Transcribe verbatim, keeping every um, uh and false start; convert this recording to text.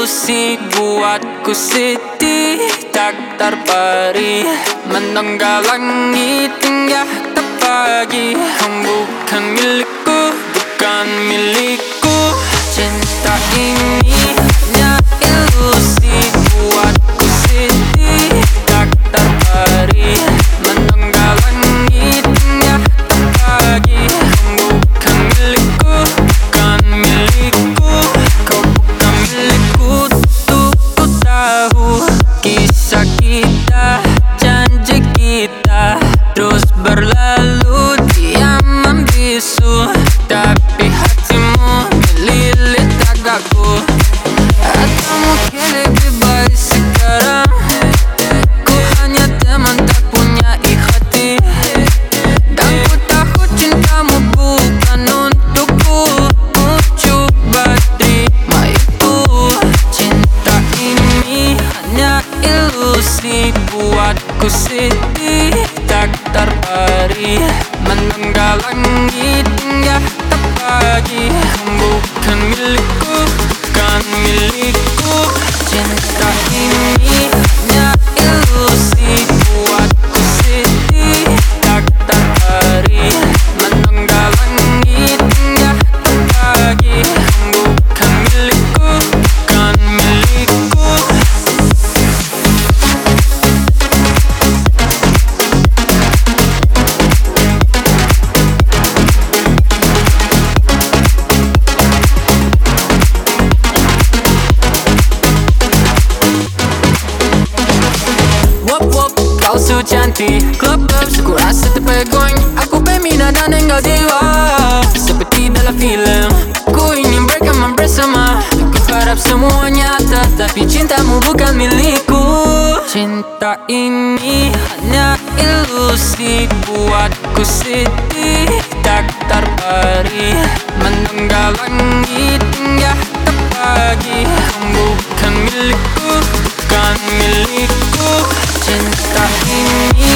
ilusi buatku sedih tak terperi, menengah langit hingga ke pagi. Kamu bukan milikku, bukan milikku. Cinta ini hanya ilusi buatku sedih tak terperi, menengah langit hingga ke pagi. Kamu bukan milikku, bukan milikku. Kau bukan milikku, tuh ku tahu. Kisah kita, janji kita terus berlalu diam membisu, tapi hatimu melilit tagaku. Atau mungkin lebih baik sekarang ku hanya teman tak punya hati, dan ku tahu cintamu bukan untukku. Ku coba terima itu. Cinta ini hanya ilusi buatku sedih tak terperi, menengah langit hingga ke pagi. Kamu bukan milikku, bukan milikku. Cinta ini hanya ilusi buatku sedih tak terperi, menengah langit hingga ke pagi. Kamu bukan milikku, bukan milikku. Wop wop, kau su cantik. Club club, aku rasa terpegang. Aku berminat dan engkau jiwa, seperti dalam filem. Ku ingin berkaman bersama. Ku harap semua nyata, tapi cintamu bukan milikku. Cinta ini hanya ilusi buatku sedih tak terperi, menengah langit hingga ke pagi. Kamu bukan milikku, bukan milikku. Cinta ini